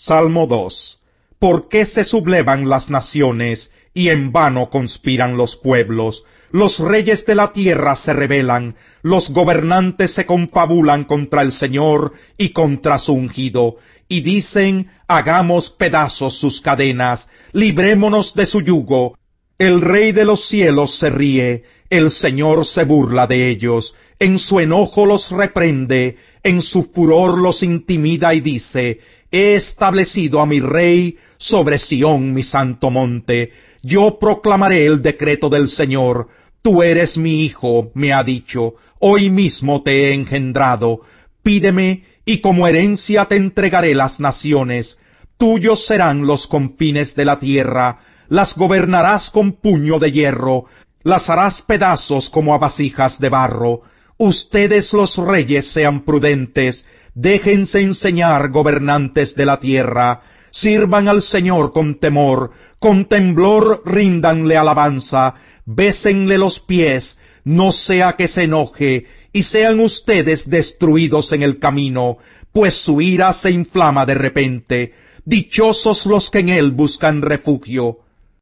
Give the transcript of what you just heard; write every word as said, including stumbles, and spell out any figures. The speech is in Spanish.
Salmo dos. ¿Por qué se sublevan las naciones, y en vano conspiran los pueblos? Los reyes de la tierra se rebelan, los gobernantes se confabulan contra el Señor y contra su ungido, y dicen, hagamos pedazos sus cadenas, librémonos de su yugo. El Rey de los cielos se ríe, el Señor se burla de ellos, en su enojo los reprende, en su furor los intimida y dice, he establecido a mi Rey sobre Sión mi santo monte, yo proclamaré el decreto del Señor, tú eres mi hijo, me ha dicho, hoy mismo te he engendrado, pídeme, y como herencia te entregaré las naciones, tuyos serán los confines de la tierra, las gobernarás con puño de hierro, las harás pedazos como a vasijas de barro. Ustedes los reyes sean prudentes, déjense enseñar gobernantes de la tierra, sirvan al Señor con temor, con temblor ríndanle alabanza, bésenle los pies, no sea que se enoje, y sean ustedes destruidos en el camino, pues su ira se inflama de repente. Dichosos los que en él buscan refugio.